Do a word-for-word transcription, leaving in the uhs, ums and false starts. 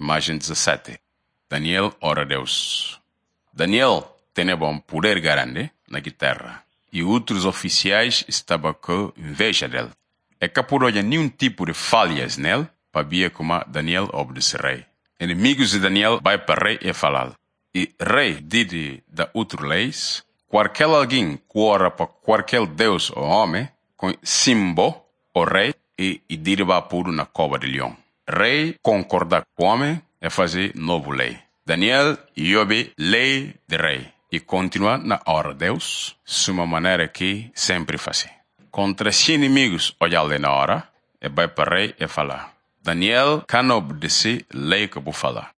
Imagem dezessete. Daniel ora a Deus. Daniel tinha um poder grande na guitarra e outros oficiais estavam com inveja dele. É que por olhar nenhum tipo de falhas nele, para ver como Daniel obedece rei. Inimigos de Daniel vai para rei e falar. E rei diz da outras leis, qualquer alguém que ora para qualquer deus ou homem, com símbolo, o rei, e, e dirva puro na cova de leão. Rei concorda com o homem e fazer novo lei. Daniel ouve lei de rei e continua na hora de Deus, de uma maneira que sempre faz. Contra os inimigos olhar na hora, e vai para rei e falar. Daniel can obedecer lei que vou falar.